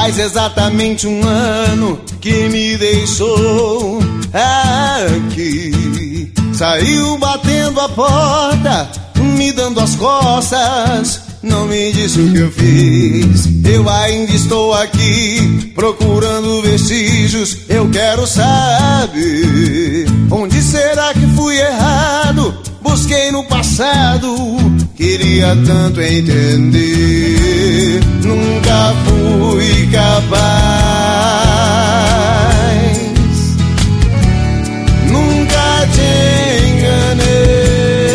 Faz exatamente um ano que me deixou aqui. Saiu batendo a porta, me dando as costas. Não me disse o que eu fiz. Eu ainda estou aqui procurando vestígios. Eu quero saber onde será que fui errado. Busquei no passado, queria tanto entender. Nunca fui capaz, nunca te enganei.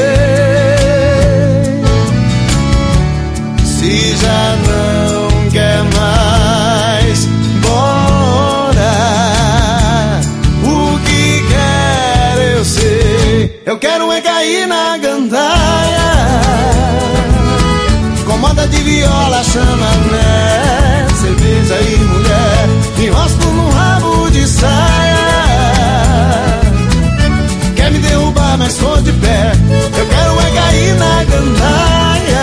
Se já não quer mais, bora. O que quer eu sei. Eu quero é cair na gandaia, com moda de viola, chamamé, cerveja e mulher, enrosco no rabo de saia. Quer me derrubar, mas tô de pé. Eu quero é cair na gandaia,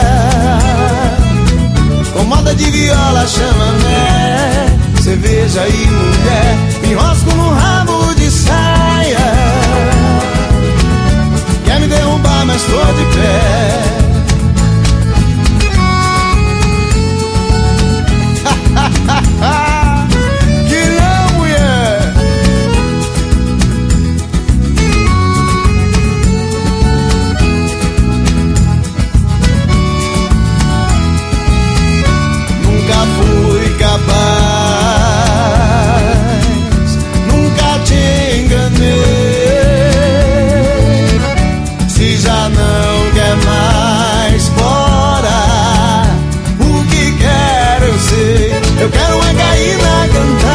com moda de viola, chamamé, cerveja e mulher, enrosco no rabo de saia. Quer me derrubar, mas tô de pé. Que não, mulher. Nunca fui capaz, nunca te enganei. Se já não quer mais, bora. O que quero eu sei. Eu quero é cair na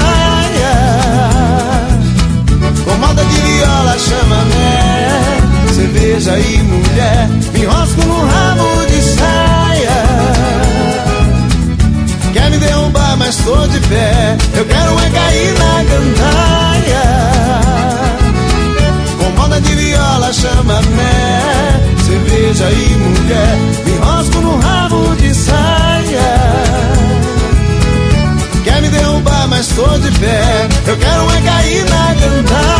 gandaia, com moda de viola, chamamé, cerveja e mulher, me enrosco no rabo de saia. Quer me derrubar, mas tô de pé. Eu quero é cair na gandaia, com moda de viola, chamamé, cerveja e mulher, me enrosco no rabo de saia. Quer me derrubar, mas tô de pé. Eu quero é cair na gandaia,